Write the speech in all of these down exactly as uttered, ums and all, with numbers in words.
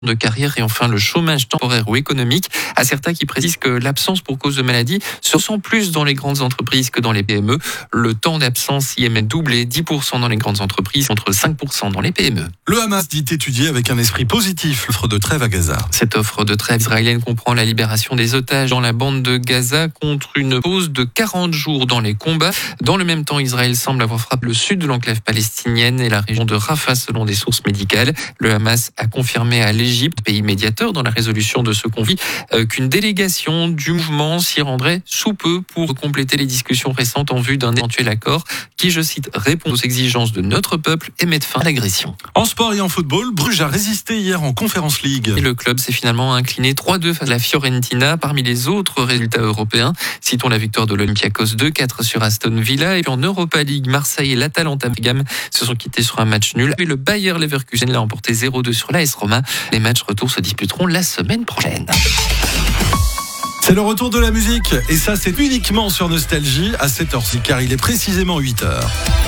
de carrière et enfin le chômage temporaire ou économique. À certains qui précisent que l'absence pour cause de maladie se ressent plus dans les grandes entreprises que dans les P M E. Le temps d'absence y est même doublé, dix pour cent dans les grandes entreprises contre cinq pour cent dans les P M E. Le Hamas dit étudier avec un esprit positif l'offre de trêve à Gaza. Cette offre de trêve israélienne comprend la libération des otages dans la bande de Gaza contre une pause de quarante jours dans les combats. Dans le même temps, Israël semble avoir frappé le sud de l'enclave palestinienne et la région de Rafah selon des sources médicales. Le Hamas a confirmé à l'Égypte, pays médiateur dans la résolution de ce conflit, euh, qu'une délégation du mouvement s'y rendrait sous peu pour compléter les discussions récentes en vue d'un éventuel accord qui, je cite, répond aux exigences de notre peuple et met fin à l'agression. En sport et en football, Bruges a résisté hier en Conference League. Et le club s'est finalement incliné trois deux face à la Fiorentina. Parmi les autres résultats européens, citons la victoire de l'Olympiakos deux quatre sur Aston Villa. Et puis en Europa League, Marseille et l'Atalanta Bergame se sont quittés sur un match nul. Et le Bayer Leverkusen l'a emporté zéro deux sur l'A S Roma. Les matchs retour se disputeront la semaine prochaine. C'est le retour de la musique et ça c'est uniquement sur Nostalgie à cette heure-ci car il est précisément huit heures.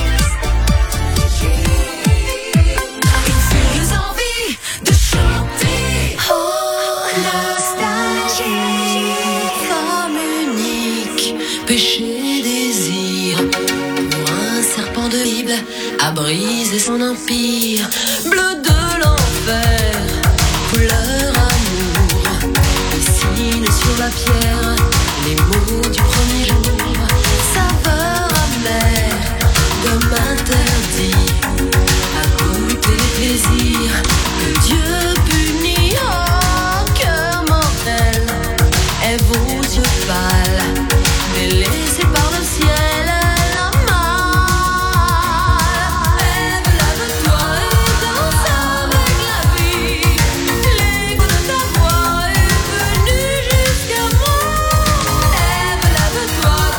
Péché, désir, pour un serpent de Bible à briser son empire. Bleu de l'enfer, couleur amour, dessine sur la pierre les mots du premier jour. Saveur amère, comme interdit, à goûter les plaisirs que Dieu punit. Oh, cœur mortel, est vos yeux pâles, délaissés par le ciel, la malle. Ève, lave-toi et danse avec la vie. L'écho de ta voix est venu jusqu'à moi. Ève, lave-toi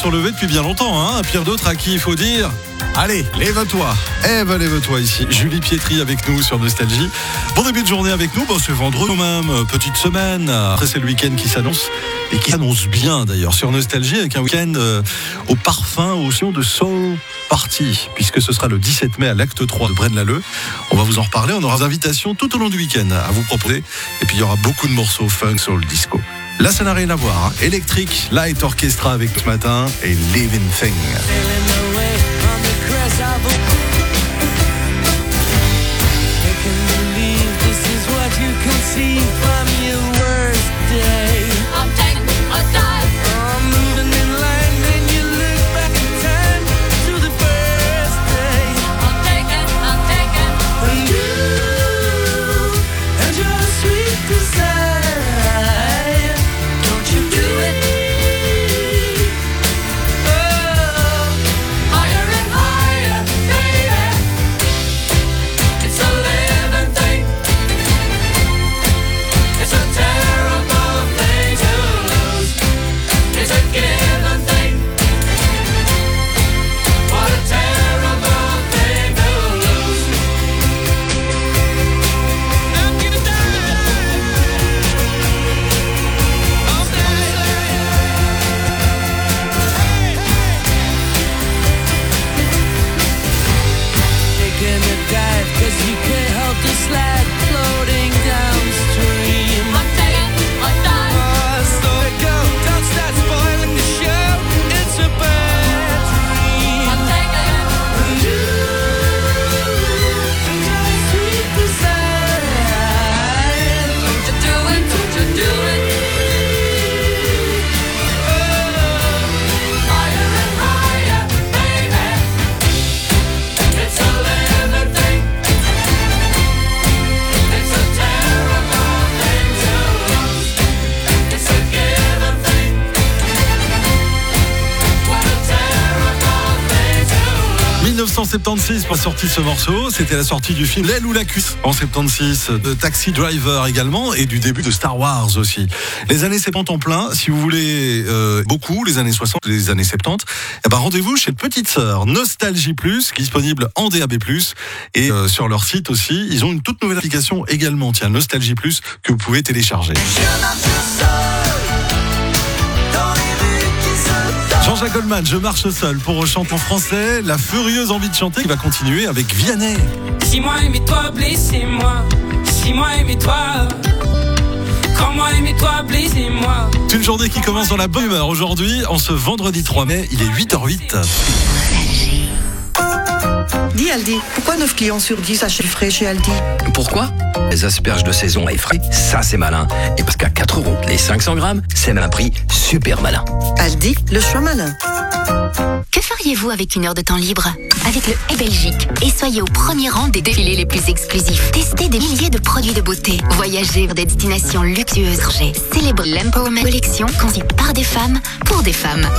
sont levés depuis bien longtemps, hein. Pire d'autres à qui il faut dire... Allez, lève-toi. Ève, lève-toi ici. Julie Pietri avec nous sur Nostalgie. Bon début de journée avec nous. Bon, c'est vendredi même. Petite semaine. Après, c'est le week-end qui s'annonce. Et qui s'annonce bien d'ailleurs sur Nostalgie avec un week-end euh, au parfum, au son de Soul Party. Puisque ce sera le dix-sept mai à l'acte trois de Braine-l'Alleud. On va vous en reparler. On aura des invitations tout au long du week-end à vous proposer. Et puis, il y aura beaucoup de morceaux funk, soul, disco. Là, ça n'a rien à voir. Hein. Electric Light Orchestra avec ce matin et Living Thing. dix-neuf cent soixante-seize pour la sortie de ce morceau, c'était la sortie du film L'aile ou la cuisse en soixante-seize, de Taxi Driver également et du début de Star Wars aussi. Les années soixante-dix en plein, si vous voulez euh, beaucoup, les années soixante, les années soixante-dix, eh ben rendez-vous chez Petite Sœur Nostalgie Plus, qui est disponible en D A B plus, et euh, sur leur site aussi, ils ont une toute nouvelle application également, tiens, Nostalgie Plus, que vous pouvez télécharger. Jean-Jacques Goldman, Je marche seul, pour rechanter en français, la furieuse envie de chanter qui va continuer avec Vianney. Si moi aimez-toi, blessez-moi. Si moi aimez-toi. Quand moi aimez-toi, blessez-moi. C'est une journée qui commence dans la bonne humeur aujourd'hui, en ce vendredi trois mai, il est huit heures huit. Dis Aldi, pourquoi neuf clients sur dix achètent frais chez Aldi? Pourquoi? Les asperges de saison et frais, ça c'est malin. Et parce qu'à quatre euros les cinq cents grammes, c'est même un prix super malin. Aldi, le choix malin. Que feriez-vous avec une heure de temps libre? Avec le Hey Belgique. Et soyez au premier rang des défilés les plus exclusifs. Testez des milliers de produits de beauté. Voyagez vers des destinations luxueuses. Célébrez l'Empowerment Collection conçue par des femmes pour des femmes.